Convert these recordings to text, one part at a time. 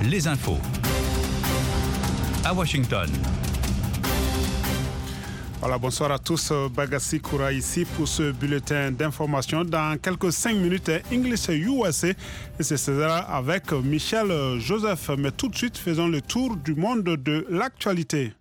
les infos. À Washington. Voilà, bonsoir à tous. Bagassi Koura ici pour ce bulletin d'information. Dans quelques 5 minutes, English USA. Et ce sera avec Michel Joseph. Mais tout de suite, faisons le tour du monde de l'actualité.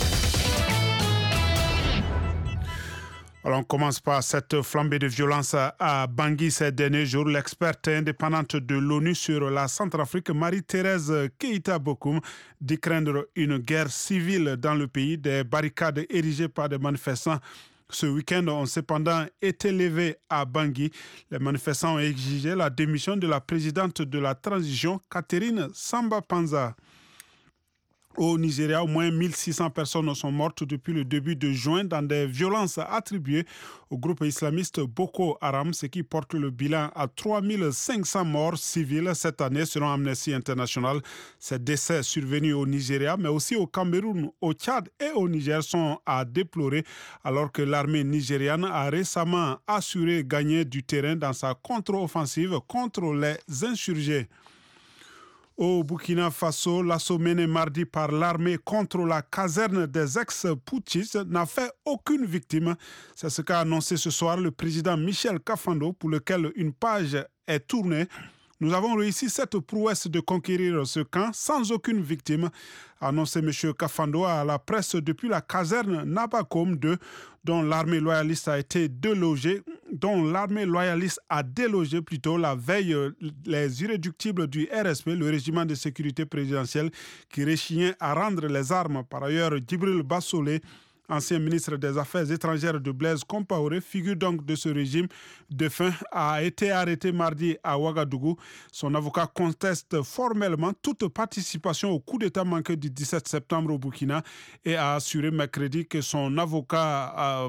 Alors, on commence par cette flambée de violence à Bangui ces derniers jours. L'experte indépendante de l'ONU sur la Centrafrique, Marie-Thérèse Keïta-Bokoum, dit craindre une guerre civile dans le pays. Des barricades érigées par des manifestants ce week-end ont cependant été levées à Bangui. Les manifestants ont exigé la démission de la présidente de la transition, Catherine Samba-Panza. Au Nigeria, au moins 1600 personnes sont mortes depuis le début de juin dans des violences attribuées au groupe islamiste Boko Haram, ce qui porte le bilan à 3500 morts civils cette année selon Amnesty International. Ces décès survenus au Nigeria, mais aussi au Cameroun, au Tchad et au Niger sont à déplorer alors que l'armée nigériane a récemment assuré gagner du terrain dans sa contre-offensive contre les insurgés. Au Burkina Faso, l'assaut mené mardi par l'armée contre la caserne des ex-putschistes n'a fait aucune victime. C'est ce qu'a annoncé ce soir le président Michel Kafando, pour lequel une page est tournée. Nous avons réussi cette prouesse de conquérir ce camp sans aucune victime, a annoncé M. Kafando à la presse depuis la caserne Nabakom 2, dont l'armée loyaliste a délogé la veille les irréductibles du RSP, le régiment de sécurité présidentielle, qui réchignait à rendre les armes. Par ailleurs, Djibril Bassolé, ancien ministre des Affaires étrangères de Blaise Compaoré, figure donc de ce régime défunt, a été arrêté mardi à Ouagadougou. Son avocat conteste formellement toute participation au coup d'État manqué du 17 septembre au Burkina et a assuré mercredi son avocat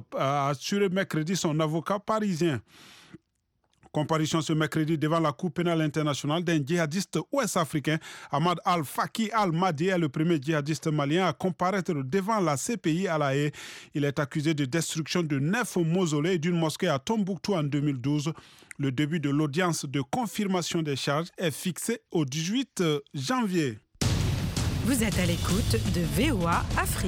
parisien. Comparution ce mercredi devant la Cour pénale internationale d'un djihadiste ouest-africain. Ahmad Al-Faki Al-Mahdi est le premier djihadiste malien à comparaître devant la CPI à La Haye. Il est accusé de destruction de 9 mausolées et d'une mosquée à Tombouctou en 2012. Le début de l'audience de confirmation des charges est fixé au 18 janvier. Vous êtes à l'écoute de VOA Afrique.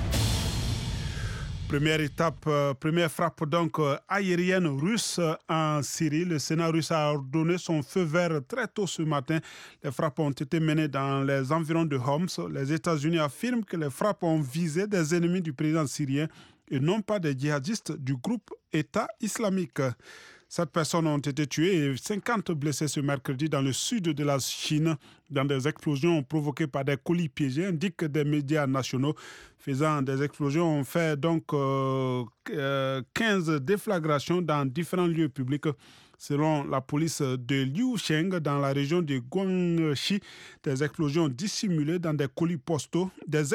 Première frappe donc aérienne russe en Syrie. Le Sénat russe a ordonné son feu vert très tôt ce matin. Les frappes ont été menées dans les environs de Homs. Les États-Unis affirment que les frappes ont visé des ennemis du président syrien et non pas des djihadistes du groupe État islamique. 7 personnes ont été tuées et 50 blessées ce mercredi dans le sud de la Chine dans des explosions provoquées par des colis piégés, indiquent des médias nationaux. Faisant des explosions, on fait donc 15 déflagrations dans différents lieux publics. Selon la police de Liucheng, dans la région de Guangxi, des explosifs dissimulés dans des colis postaux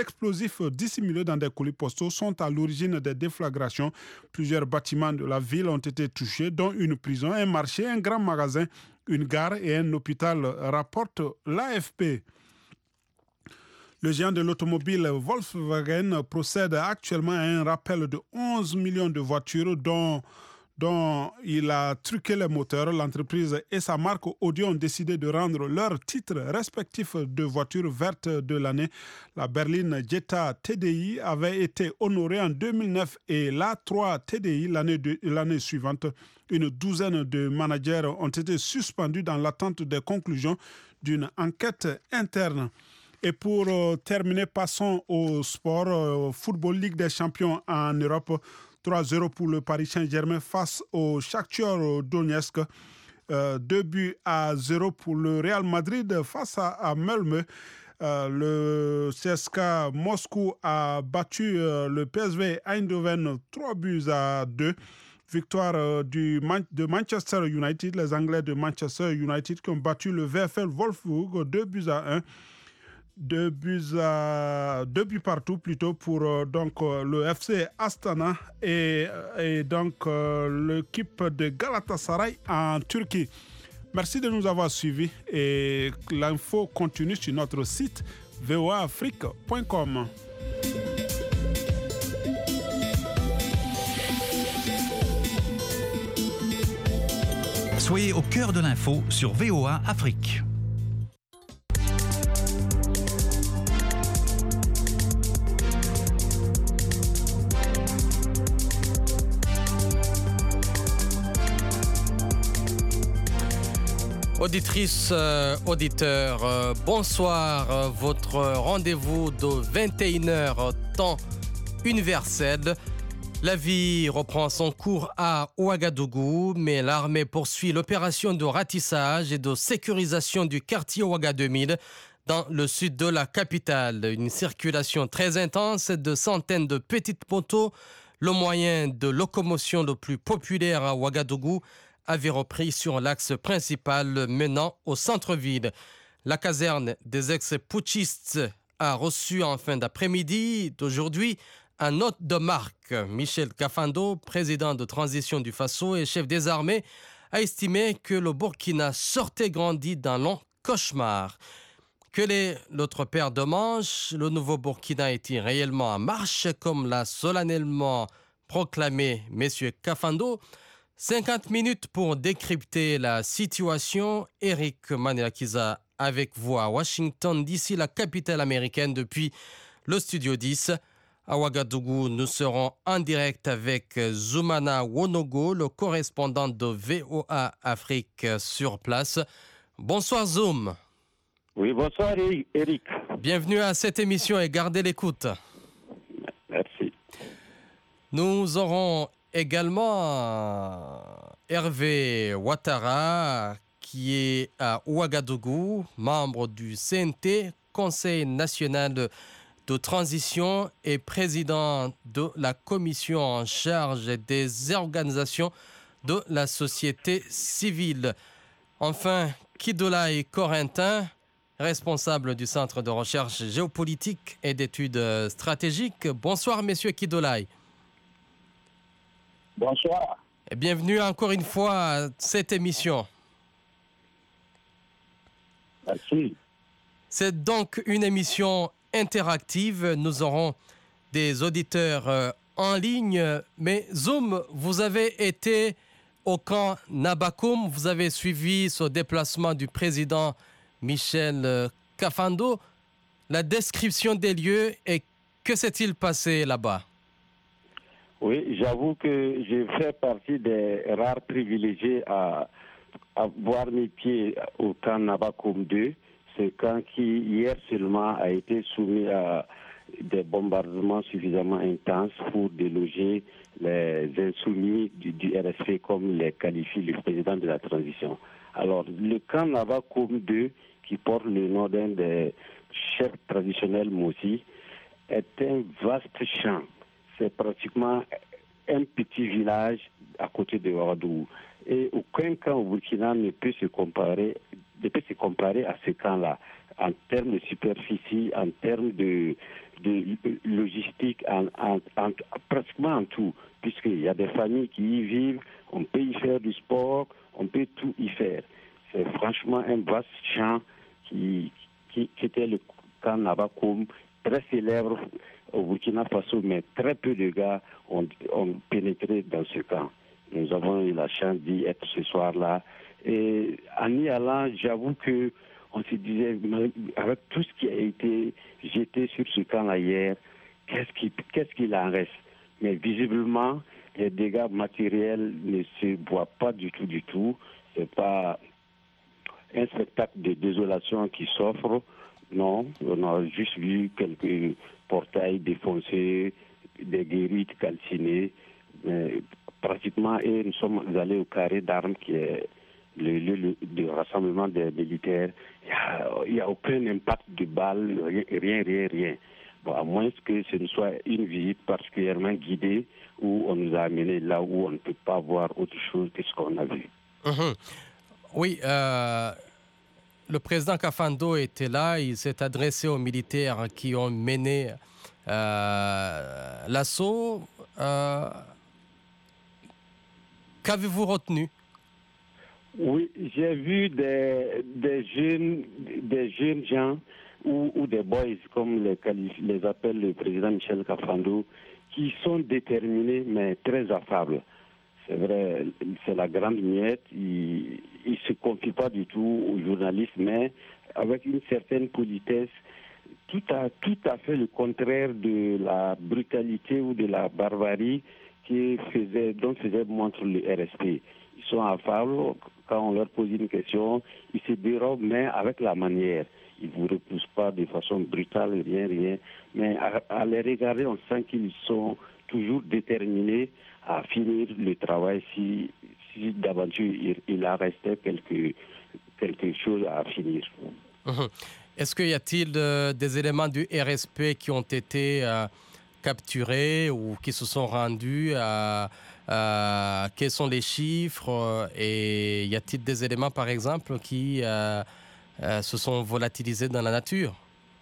sont à l'origine des déflagrations. Plusieurs bâtiments de la ville ont été touchés, dont une prison, un marché, un grand magasin, une gare et un hôpital, rapporte l'AFP. Le géant de l'automobile Volkswagen procède actuellement à un rappel de 11 millions de voitures dont il a truqué les moteurs. L'entreprise et sa marque Audi ont décidé de rendre leurs titres respectifs de voitures vertes de l'année. La berline Jetta TDI avait été honorée en 2009 et l'A3 TDI l'année suivante. Une douzaine de managers ont été suspendus dans l'attente des conclusions d'une enquête interne. Et pour terminer, passons au sport. Football Ligue des Champions en Europe. 3-0 pour le Paris Saint-Germain face au Shakhtar Donetsk. 2-0 pour le Real Madrid face à Malmö. Le CSKA Moscou a battu le PSV Eindhoven 3-2. Victoire de Manchester United, les Anglais de Manchester United qui ont battu le VfL Wolfsburg 2-1. 2 buts partout plutôt pour le FC Astana et donc l'équipe de Galatasaray en Turquie. Merci de nous avoir suivis et l'info continue sur notre site voaafrique.com. Soyez au cœur de l'info sur VOA Afrique. Auditrices, auditeurs, bonsoir. Votre rendez-vous de 21h temps universel. La vie reprend son cours à Ouagadougou, mais l'armée poursuit l'opération de ratissage et de sécurisation du quartier Ouaga 2000 dans le sud de la capitale. Une circulation très intense de centaines de petites motos, le moyen de locomotion le plus populaire à Ouagadougou, avait repris sur l'axe principal menant au centre-ville. La caserne des ex-putschistes a reçu en fin d'après-midi d'aujourd'hui un hôte de marque. Michel Kafando, président de transition du Faso et chef des armées, a estimé que le Burkina sortait grandi d'un long cauchemar. Quelle est l'autre paire de manches? Le nouveau Burkina est-il réellement en marche, comme l'a solennellement proclamé M. Kafando? 50 minutes pour décrypter la situation. Eric Maniakiza avec vous à Washington, d'ici la capitale américaine, depuis le studio 10. À Ouagadougou, nous serons en direct avec Zoumana Wonogo, le correspondant de VOA Afrique sur place. Bonsoir Zoum. Oui, bonsoir Eric. Bienvenue à cette émission et gardez l'écoute. Merci. Nous aurons également Hervé Ouattara, qui est à Ouagadougou, membre du CNT, Conseil national de transition et président de la commission en charge des organisations de la société civile. Enfin, Kidolai Corentin, responsable du Centre de recherche géopolitique et d'études stratégiques. Bonsoir, messieurs Kidolai. Bonsoir. Et bienvenue encore une fois à cette émission. Merci. C'est donc une émission interactive. Nous aurons des auditeurs en ligne. Mais Zoum, vous avez été au camp Nabakoum. Vous avez suivi ce déplacement du président Michel Kafando. La description des lieux et que s'est-il passé là-bas? Oui, j'avoue que je fais partie des rares privilégiés à voir mes pieds au camp Nabakoum 2. Ce camp qui, hier seulement, a été soumis à des bombardements suffisamment intenses pour déloger les insoumis du RSP, comme les qualifie le président de la transition. Alors, le camp Nabakoum 2, qui porte le nom d'un des chefs traditionnels Moussi, est un vaste champ. C'est pratiquement un petit village à côté de Ouagadougou. Et aucun camp au Burkina ne peut se comparer à ce camp-là, en termes de superficie, en termes de logistique, pratiquement en tout, puisqu'il y a des familles qui y vivent, on peut y faire du sport, on peut tout y faire. C'est franchement un vaste champ qui était le camp Nabakoum, très célèbre au Burkina Faso, mais très peu de gars ont pénétré dans ce camp. Nous avons eu la chance d'y être ce soir-là. Et en y allant, j'avoue que on se disait, avec tout ce qui a été jeté sur ce camp-là hier, qu'est-ce qu'il en reste? Mais visiblement, les dégâts matériels ne se voient pas du tout. C'est pas un spectacle de désolation qui s'offre. Non, on a juste vu quelques portails défoncés, des guérites calcinées. Mais pratiquement, et nous sommes allés au carré d'armes qui est le lieu de rassemblement des militaires. Il n'y a aucun impact de balles, rien. Bon, à moins que ce ne soit une visite particulièrement guidée où on nous a amenés là où on ne peut pas voir autre chose que ce qu'on a vu. Oui, le président Kafando était là, il s'est adressé aux militaires qui ont mené l'assaut. Qu'avez-vous retenu? Oui, j'ai vu des jeunes gens ou des boys, comme les appelle le président Michel Kafando, qui sont déterminés mais très affables. C'est vrai, c'est la grande miette. Il ne se confie pas du tout aux journalistes, mais avec une certaine politesse, tout à fait le contraire de la brutalité ou de la barbarie dont faisait montre le RSP. Ils sont affables. quand on leur pose une question, ils se dérobent, mais avec la manière. Ils ne vous repoussent pas de façon brutale, rien. Mais à les regarder, on sent qu'ils sont toujours déterminés à finir le travail si d'aventure il en restait quelque chose à finir. Mhm. Est-ce qu'il y a-t-il des éléments du RSP qui ont été capturés ou qui se sont rendus quels sont les chiffres et y a-t-il des éléments, par exemple, qui se sont volatilisés dans la nature?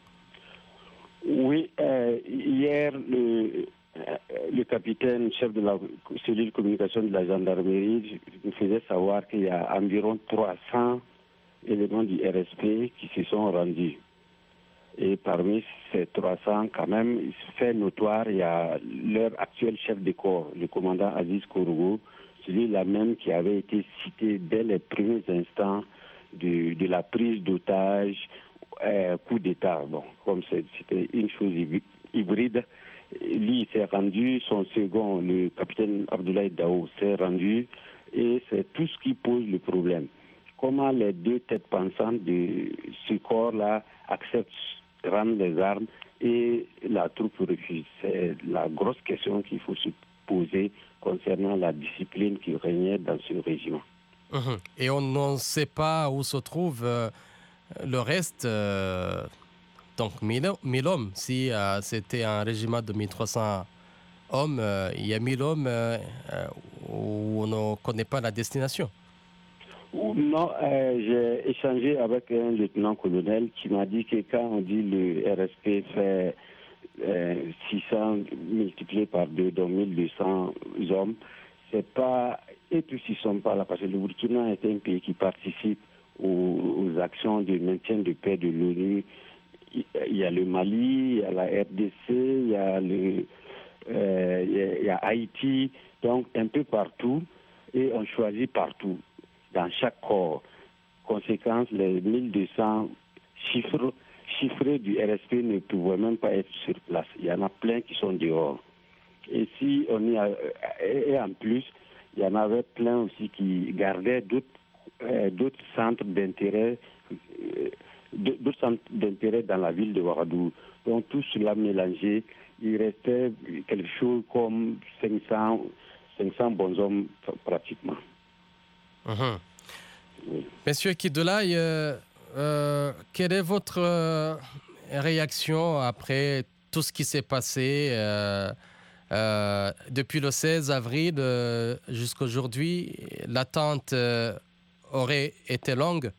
Oui, hier, le capitaine chef de la cellule de communication de la gendarmerie nous faisait savoir qu'il y a environ 300 éléments du RSP qui se sont rendus. Et parmi ces 300, quand même, il se fait notoire, il y a leur actuel chef de corps, le commandant Aziz Kourougou, celui-là même qui avait été cité dès les premiers instants de la prise d'otages, coup d'État. Bon, comme c'était une chose hybride, lui il s'est rendu, son second, le capitaine Abdoulaye Daou, s'est rendu, et c'est tout ce qui pose le problème. Comment les deux têtes pensantes de ce corps-là acceptent de rendre les armes et la troupe refuse? C'est la grosse question qu'il faut se poser concernant la discipline qui régnait dans ce régiment. Mhm. Et on ne sait pas où se trouve le reste, donc 1000 hommes. Si c'était un régiment de 1300 hommes, il y a 1000 hommes où on ne connaît pas la destination. Non, j'ai échangé avec un lieutenant-colonel qui m'a dit que quand on dit le RSP fait 600 multiplié par 2, donc 1200 hommes, c'est pas, et tous ils sont pas là, parce que le Burkina est un pays qui participe aux actions de maintien de paix de l'ONU. Il y a le Mali, il y a la RDC, il y a Haïti, donc un peu partout, et on choisit partout, dans chaque corps. Conséquence, les 1200 chiffrés du RSP ne pouvaient même pas être sur place. Il y en a plein qui sont dehors. Et si on y a, et en plus, il y en avait plein aussi qui gardaient d'autres centres d'intérêt, dans la ville de Ouagadougou. Donc tout cela mélangé, il restait quelque chose comme 500 bonshommes pratiquement. Mhm. Oui. Monsieur Kidoulaye, quelle est votre réaction après tout ce qui s'est passé depuis le 16 avril jusqu'à aujourd'hui? L'attente aurait été longue?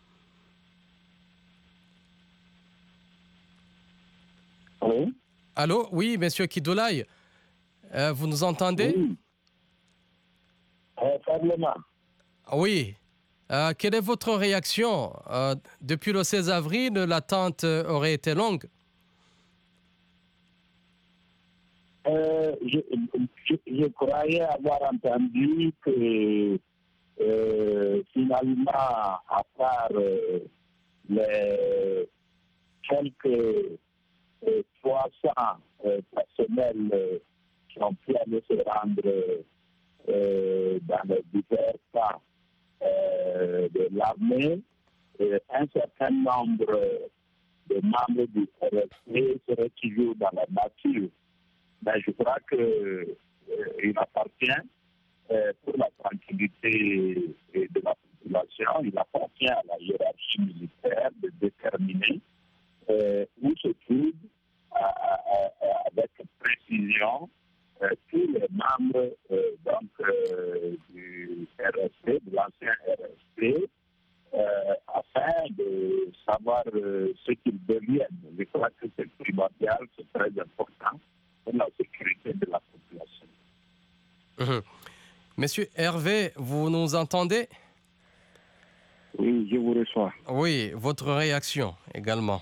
Oui. Allô? Oui, monsieur Kidoulaye, vous nous entendez? Oui. Faiblement. Oui. Quelle est votre réaction? Depuis le 16 avril, l'attente aurait été longue? Je croyais avoir entendu que finalement, à part les quelques 300 personnels qui ont pu aller se rendre dans les divers cas de l'armée, un certain nombre de membres du RSP seraient toujours dans la nature. Mais je crois qu'il appartient pour la tranquillité de la population, il appartient à la hiérarchie militaire de déterminer où se trouvent avec précision tous les membres du RSP, de l'ancien RSP, afin de savoir ce qu'ils deviennent. Je crois que c'est primordial, c'est très important pour la sécurité de la population. Mmh. Monsieur Hervé, vous nous entendez? Oui, je vous reçois. Oui, votre réaction également.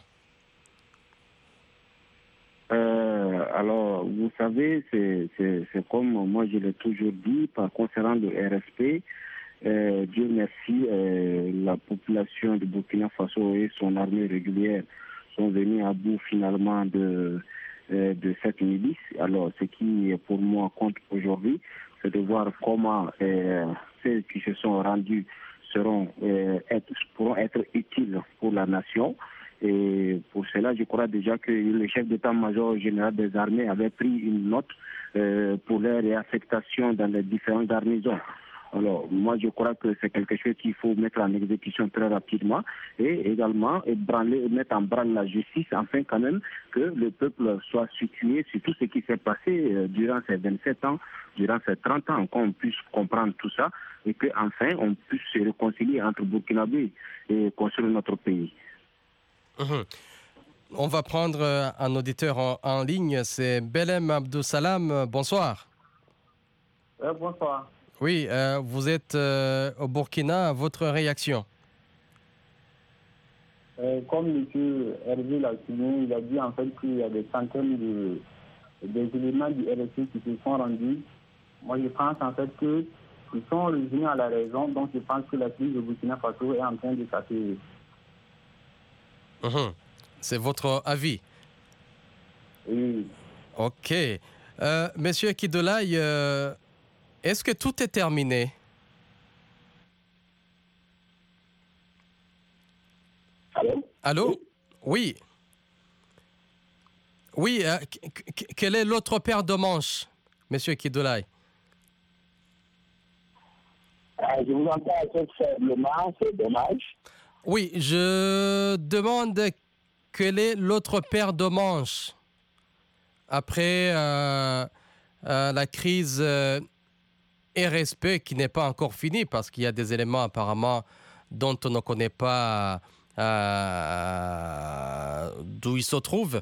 Alors, vous savez, c'est comme moi je l'ai toujours dit, concernant le RSP, Dieu merci, la population de Burkina Faso et son armée régulière sont venus à bout finalement de cette milice. Alors, ce qui pour moi compte aujourd'hui, c'est de voir comment ceux qui se sont rendus pourront être utiles pour la nation. Et pour cela, je crois déjà que le chef d'état-major général des armées avait pris une note pour leur réaffectation dans les différentes garnisons. Alors, moi, je crois que c'est quelque chose qu'il faut mettre en exécution très rapidement et également mettre en branle la justice afin quand même que le peuple soit situé sur tout ce qui s'est passé durant ces 27 ans, durant ces 30 ans, qu'on puisse comprendre tout ça et qu'enfin, on puisse se réconcilier entre Burkinabé et construire notre pays. On va prendre un auditeur en ligne, c'est Belem Abdou-Salam. Bonsoir. Bonsoir. Oui, vous êtes au Burkina. Votre réaction? Comme M. Hervé l'a souligné, il a dit en fait qu'il y a des centaines des éléments du RSE qui se sont rendus. Moi, je pense en fait qu'ils sont revenus à la raison, donc je pense que la crise de Burkina Faso est en train de s'atténuer. C'est votre avis? Oui. Ok. Monsieur Kidolay, est-ce que tout est terminé? Allô? Oui. Oui, quelle est l'autre paire de manches, monsieur Kidolay? Je vous entends assez faiblement, c'est dommage. Oui, je demande quelle est l'autre paire de manches après la crise RSP qui n'est pas encore finie parce qu'il y a des éléments apparemment dont on ne connaît pas d'où ils se trouvent.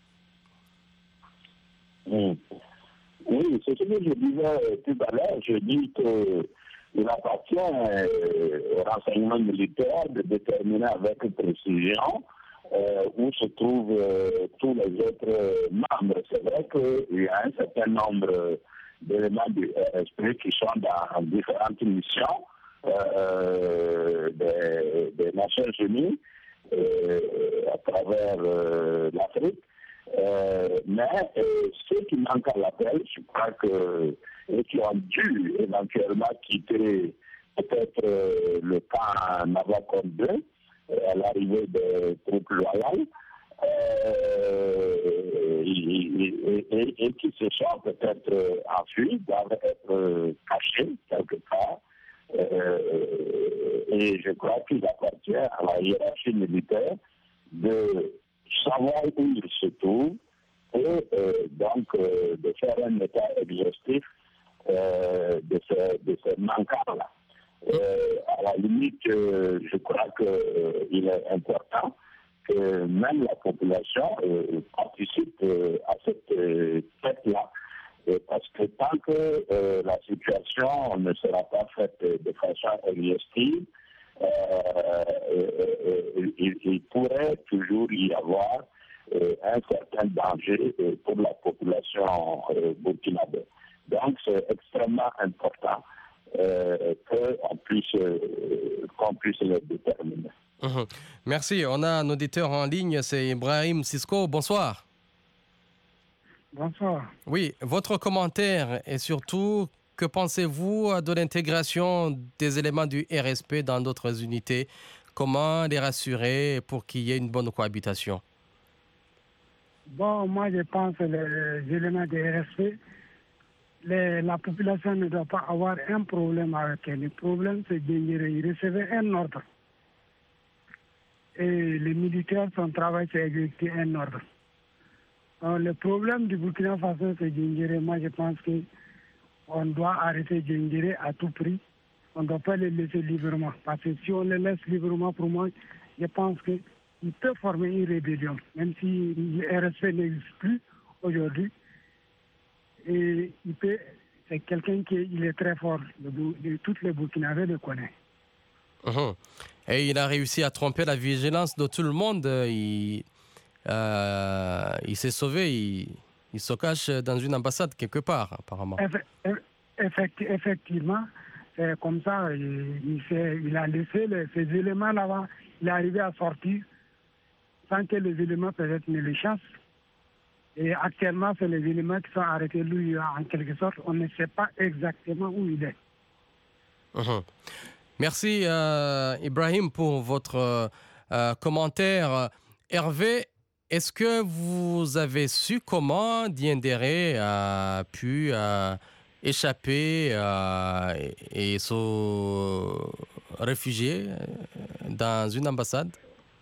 Oui, c'est ce que je disais tout à l'heure. Je dis qu'il appartient au renseignement militaire de déterminer avec précision où se trouvent tous les autres membres. C'est vrai qu'il y a un certain nombre d'éléments du RSP qui sont dans différentes missions des Nations Unies à travers l'Afrique. Mais ceux qui manquent à l'appel, je crois que et qui ont dû éventuellement quitter peut-être le camp Navacom 2 à l'arrivée des troupes loyales et qui se sont peut-être enfuis, doivent être cachés quelque part. Et je crois qu'il appartient à la hiérarchie militaire de savoir où ils se trouvent et donc de faire un état exhaustif de ces manquants-là. À la limite, je crois qu'il est important que même la population participe à cette fête-là. Parce que tant que la situation ne sera pas faite de façon exhaustive, il pourrait toujours y avoir un certain danger pour la population burkinabé. Donc c'est extrêmement important qu'on puisse le déterminer. Merci. On a un auditeur en ligne, c'est Ibrahim Sisco. Bonsoir. Bonsoir. Oui, votre commentaire et surtout, que pensez-vous de l'intégration des éléments du RSP dans d'autres unités? Comment les rassurer pour qu'il y ait une bonne cohabitation? Bon, moi je pense que les éléments du RSP, la population ne doit pas avoir un problème avec eux. Le problème, c'est de recevoir un ordre. Et les militaires, son travail, c'est exécuter un ordre. Le problème du Burkina Faso, c'est Djingéré. Moi, je pense qu'on doit arrêter Djingéré à tout prix. On ne doit pas les laisser librement. Parce que si on les laisse librement, pour moi, je pense qu'il peut former une rébellion. Même si le RSP n'existe plus aujourd'hui. Et c'est quelqu'un qui est très fort. Toutes les Burkinabés le connaissent. Et il a réussi à tromper la vigilance de tout le monde. Il s'est sauvé, il se cache dans une ambassade quelque part, apparemment. Effectivement, c'est comme ça. Il a laissé ces éléments là-bas. Il est arrivé à sortir sans que les éléments peut-être ne le chassent. Et actuellement, c'est les éléments qui sont arrêtés. Lui, en quelque sorte, on ne sait pas exactement où il est. Merci Ibrahim pour votre commentaire. Hervé, est-ce que vous avez su comment Diendéré a pu échapper et se réfugier dans une ambassade?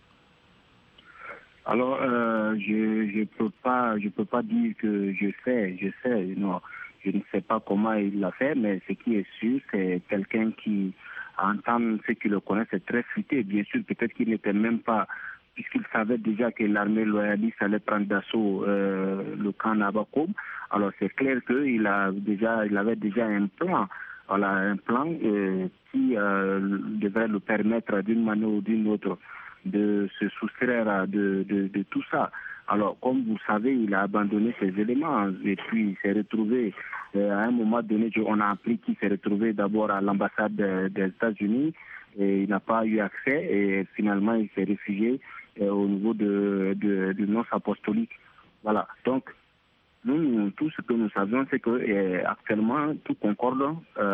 Alors, je peux pas dire que je sais, non, je ne sais pas comment il l'a fait, mais ce qui est sûr, c'est quelqu'un qui entend ceux qui le connaissent, c'est très futé. Bien sûr, peut-être qu'il n'était même pas, puisqu'il savait déjà que l'armée loyaliste allait prendre d'assaut le camp Nabakoum. Alors, c'est clair qu'il avait déjà un plan. Voilà, un plan qui devrait le permettre d'une manière ou d'une autre de se soustraire de tout ça. Alors, comme vous savez, il a abandonné ces éléments et puis il s'est retrouvé, à un moment donné, on a appris qu'il s'est retrouvé d'abord à l'ambassade des États-Unis et il n'a pas eu accès et finalement il s'est réfugié au niveau du nonce apostolique. Voilà. Donc, nous, tout ce que nous savons, c'est que actuellement, tout concorde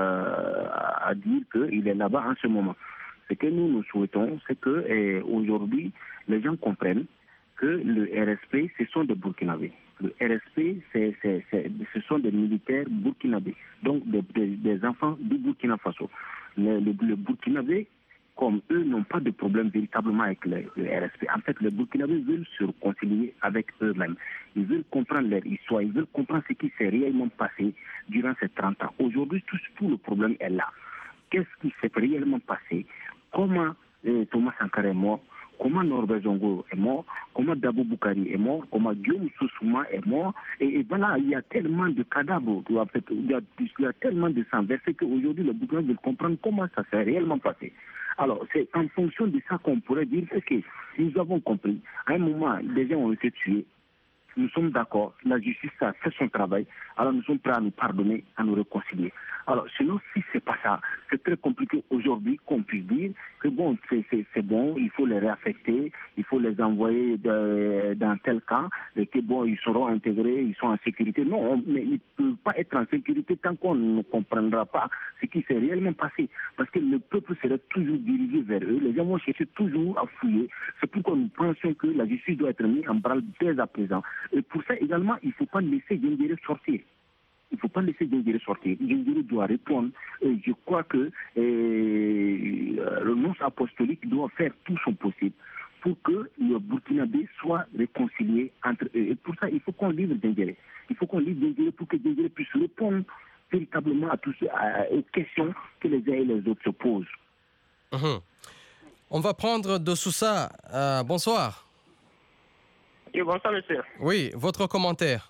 à dire qu'il est là-bas en ce moment. Ce que nous souhaitons, c'est que aujourd'hui, les gens comprennent que le RSP, ce sont des Burkinabés. Le RSP, ce sont des militaires burkinabés, donc des enfants du Burkina Faso. Le Burkinabé, comme eux, n'ont pas de problème véritablement avec le RSP. En fait, les Burkinabés veulent se réconcilier avec eux-mêmes. Ils veulent comprendre leur histoire, ils veulent comprendre ce qui s'est réellement passé durant ces 30 ans. Aujourd'hui, tout le problème est là. Qu'est-ce qui s'est réellement passé? Comment Thomas Sankara est mort? Comment Norbert Zongo est mort? Comment Dabo Boukari est mort? Comment Guillaume Sousouma est mort? Et voilà, il y a tellement de cadavres, il y a tellement de sang versé qu'aujourd'hui, le Burkina veut comprendre comment ça s'est réellement passé. Alors, c'est en fonction de ça qu'on pourrait dire que nous avons compris. À un moment, les gens ont été tués. Nous sommes d'accord, la justice a fait son travail, alors nous sommes prêts à nous pardonner, à nous réconcilier. Alors, sinon, si ce n'est pas ça, c'est très compliqué aujourd'hui qu'on puisse dire que bon, c'est bon, il faut les réaffecter, il faut les envoyer dans tel camp, et que bon, ils seront intégrés, ils sont en sécurité. Non, mais ils ne peuvent pas être en sécurité tant qu'on ne comprendra pas ce qui s'est réellement passé. Parce que le peuple serait toujours dirigé vers eux, les gens vont chercher toujours à fouiller. C'est pourquoi nous pensons que la justice doit être mise en branle dès à présent. Et pour ça également, il ne faut pas laisser Diendéré sortir. Il ne faut pas laisser Diendéré sortir. Diendéré doit répondre. Et je crois que le nonce apostolique doit faire tout son possible pour que le Burkinabé soit réconcilié entre eux. Et pour ça, il faut qu'on livre Diendéré. Il faut qu'on livre Diendéré pour que Diendéré puisse répondre véritablement aux questions que les uns et les autres se posent. On va prendre de Sousa. Bonsoir. Oui, bonsoir, monsieur. Oui, votre commentaire.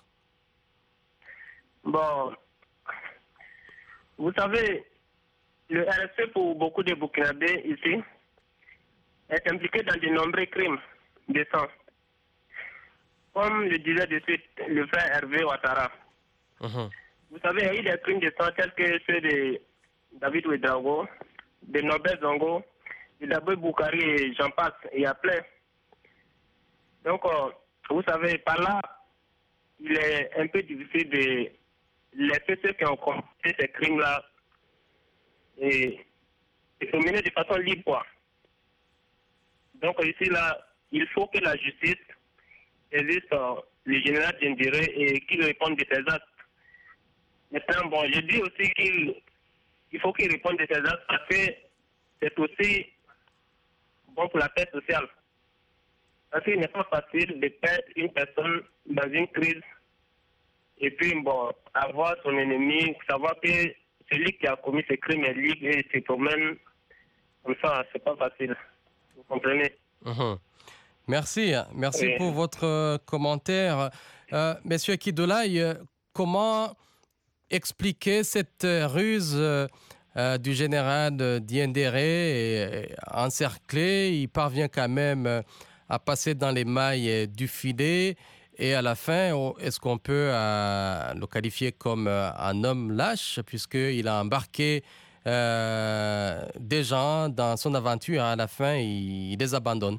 Bon, vous savez, le RSP pour beaucoup de Burkinabés ici est impliqué dans de nombreux crimes de sang. Comme le disait de suite le frère Hervé Ouattara. Vous savez, il y a eu des crimes de sang tels que ceux de David Ouedraogo, de Norbert Zongo, de Dabo Boukari et j'en passe, il y a plein. Donc, vous savez, par là, il est un peu difficile de laisser ceux qui ont commis ces crimes-là et se mener de façon libre, quoi. Donc, ici, là, il faut que la justice existe le général Diendéré et qu'il réponde de ses actes. Maintenant, bon, je dis aussi qu'il faut qu'il réponde de ses actes parce que c'est aussi bon pour la paix sociale. Parce qu'il n'est pas facile de perdre une personne dans une crise et puis, bon, avoir son ennemi, savoir que celui qui a commis ce crime est libre et se promène comme ça, c'est pas facile. Vous comprenez? Merci pour votre commentaire. Monsieur Kidolaï, comment expliquer cette ruse du général Diendéré encerclé? Il parvient quand même à passer dans les mailles du filet et à la fin, est-ce qu'on peut le qualifier comme un homme lâche puisqu'il a embarqué des gens dans son aventure, à la fin, il les abandonne?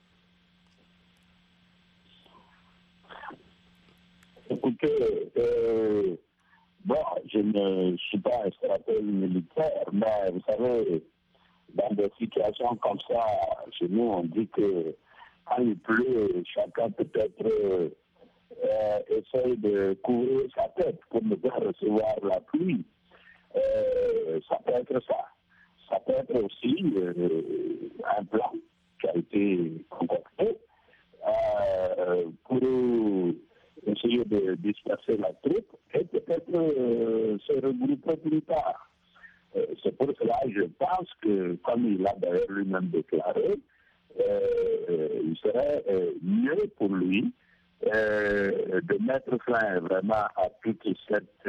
Écoutez, bon, je ne suis pas un stratège militaire, mais vous savez, dans des situations comme ça, chez nous, on dit que quand il pleut, chacun peut-être essaye de couvrir sa tête pour ne pas recevoir la pluie. Ça peut être ça. Ça peut être aussi un plan qui a été concocté pour essayer de disperser la troupe et peut-être se regrouper plus tard. C'est pour cela que je pense que, comme il a d'ailleurs lui-même déclaré, il serait mieux pour lui de mettre fin vraiment à toute cette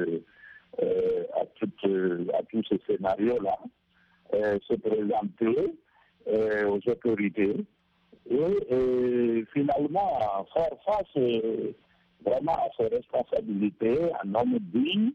à tous ces scénarios-là, se présenter aux autorités et finalement faire face vraiment à ses responsabilités, un homme digne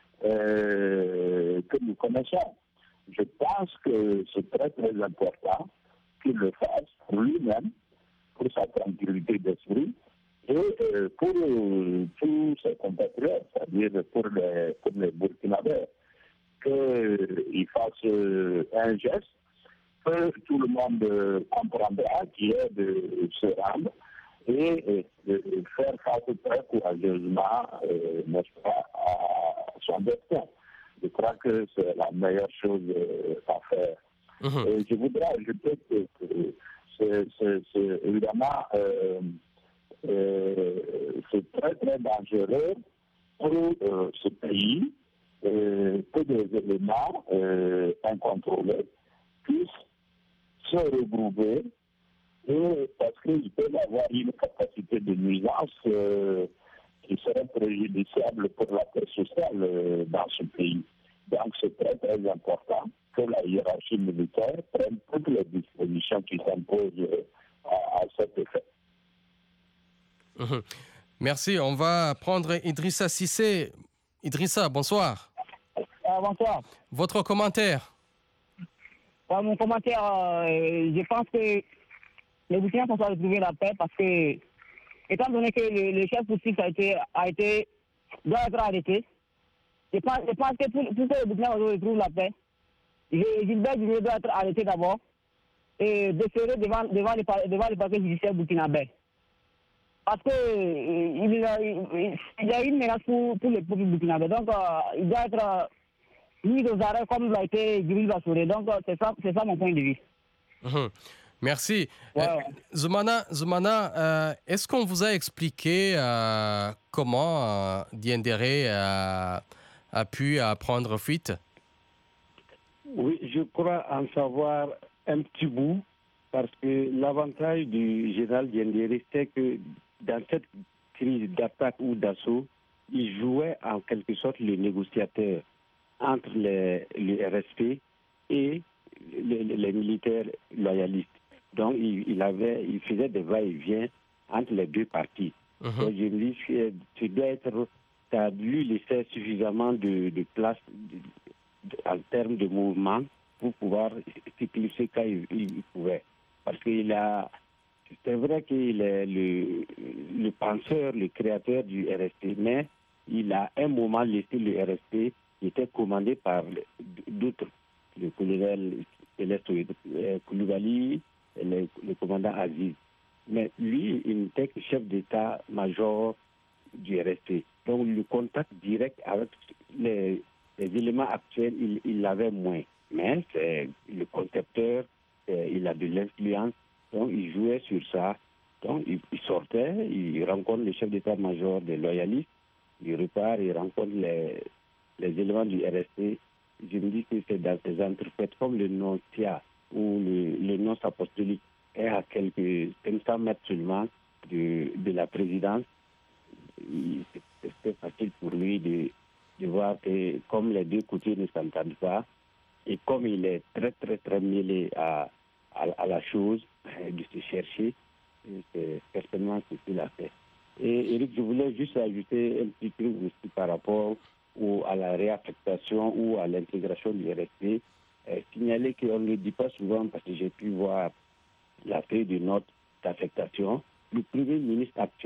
que nous connaissons. Je pense que c'est très très important qu'il le fasse pour lui-même, pour sa tranquillité d'esprit et pour tous ses compatriotes, c'est-à-dire pour les Burkinabés, qu'il fasse un geste que tout le monde comprendra, qui est de se rendre et de faire face très courageusement, n'est-ce pas, à son destin. Je crois que c'est la meilleure chose à faire. Et je voudrais ajouter que c'est évidemment c'est très très dangereux pour ce pays que des éléments incontrôlés puissent se regrouper et parce qu'ils peuvent avoir une capacité de nuisance qui serait préjudiciable pour la paix sociale dans ce pays. Donc c'est très très important que la hiérarchie militaire prenne toutes les dispositions qui s'imposent à cet effet. Merci. On va prendre Idrissa Cissé. Idrissa, bonsoir. Bonsoir. Votre commentaire? Mon commentaire, je pense que les Burkinabés sont retrouver la paix parce que, étant donné que le chef politique doit être arrêté, je pense que pour que les Burkinabés retrouvent la paix, Gilbert Diendéré doit être arrêté d'abord et déféré devant le parquet judiciaire burkinabé. Parce qu'il y a une menace pour le peuple burkinabé. Donc, il doit être mis aux arrêts comme l'a été Djibril Bassouré. Donc, c'est ça mon point de vue. Merci. Zoumana, est-ce qu'on vous a expliqué comment Diendéré a pu prendre fuite? Oui, je crois en savoir un petit bout, parce que l'avantage du général Diendéré, c'est que dans cette crise d'attaque ou d'assaut, il jouait en quelque sorte le négociateur entre le RSP et les militaires loyalistes. Donc, il faisait des va-et-vient entre les deux parties. Donc, je me dis que ça a dû laisser suffisamment de place en termes de mouvement pour pouvoir s'éclipser quand il pouvait. Parce c'est vrai qu'il est le penseur, le créateur du RSP, mais il a un moment laissé le RSP qui était commandé par d'autres, le colonel Céleste Koulibaly et le commandant Aziz. Mais lui, il n'était que chef d'état-major du RSP. Donc le contact direct avec les éléments actuels, il l'avait moins. Mais c'est le concepteur, il a de l'influence, donc il jouait sur ça. Donc il sortait, il rencontre le chef d'état-major des loyalistes, il repart, il rencontre les éléments du RSP. Je me dis que c'est dans ces entrefaites comme le nontiat ou le nonce apostolique est à quelques 500 mètres seulement de la présidence. C'est facile pour lui de voir que comme les deux côtés ne s'entendent pas, et comme il est très très très mêlé à la chose, de se chercher, c'est certainement ce qu'il a fait. Et Eric, je voulais juste ajouter un petit truc aussi par rapport à la réaffectation ou à l'intégration du RSP. Signaler qu'on ne le dit pas souvent parce que j'ai pu voir la feuille de note d'affectation. Le Premier ministre actuel